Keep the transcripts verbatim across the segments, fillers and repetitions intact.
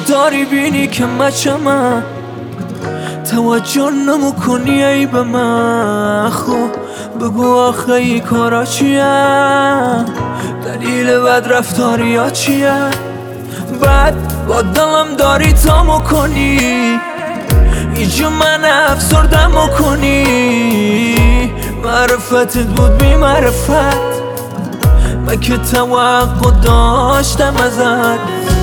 داری بینی که مچمم توجه نمو کنی ای به من. خب بگو آخه ای کارا چیه، دلیل بد رفتاری ها چیه؟ بعد با دلم داری تامو کنی اینجا من افسردم کنی. معرفتت بود بی معرفت، من که توقع داشتم ازت.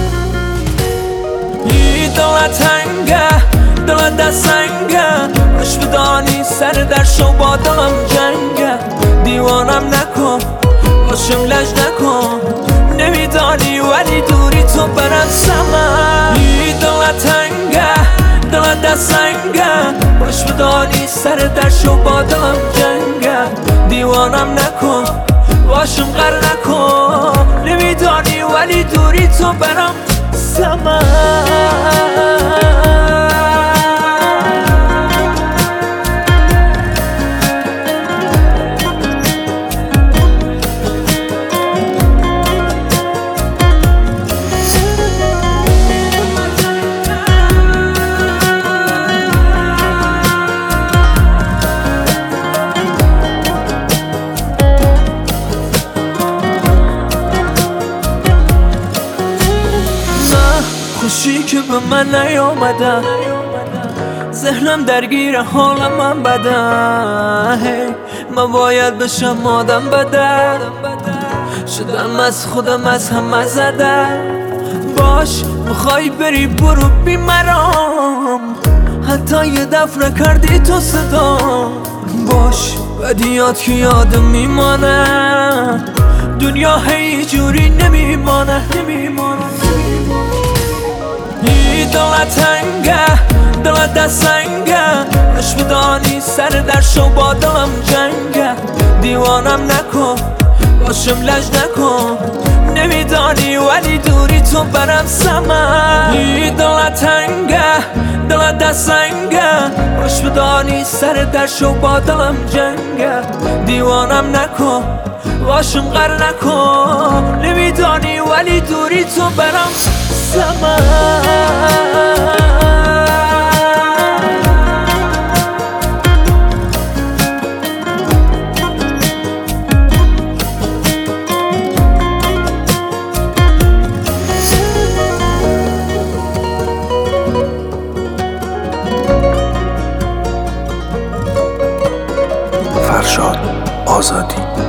ای دلت هنگه دلت دستنگه، باش بدانی سر در شو با دلم جنگه. دیوانم نکن باشم لج نکن، نمیدانی ولی دوری تو برم سمم. ای دلت هنگه دلت دستنگه، باش بدانی سر در شو با دلم جنگه. دیوانم نکن باشم غر نکن، نمیدانی ولی دوری تو برم سمم. خوشی که به من نیامده، ذهنم درگیر حالم من بده. hey, من باید بشم آدم بده، شدم از خودم از همه زده. باش میخوای بری برو بی مرام، حتی یه دفعه کردی تو صدا. باش بدیات که یادم میمانه، دنیا هی جوری نمیمانه نمیمانه. ای دلت هنگه دلت دستنگه، باش بدانی سر در شو با دلم جنگه. دیوانم نکن باشم لج نکن، نمیدانی ولی دوری تو برم سمم. ای دلت هنگه دلت دستنگه، باش بدانی سر در شو با دلم جنگه. دیوانم نکن باشم غر نکن، نمیدانی ولی دوری تو برم سمم. فرشاد آزادی.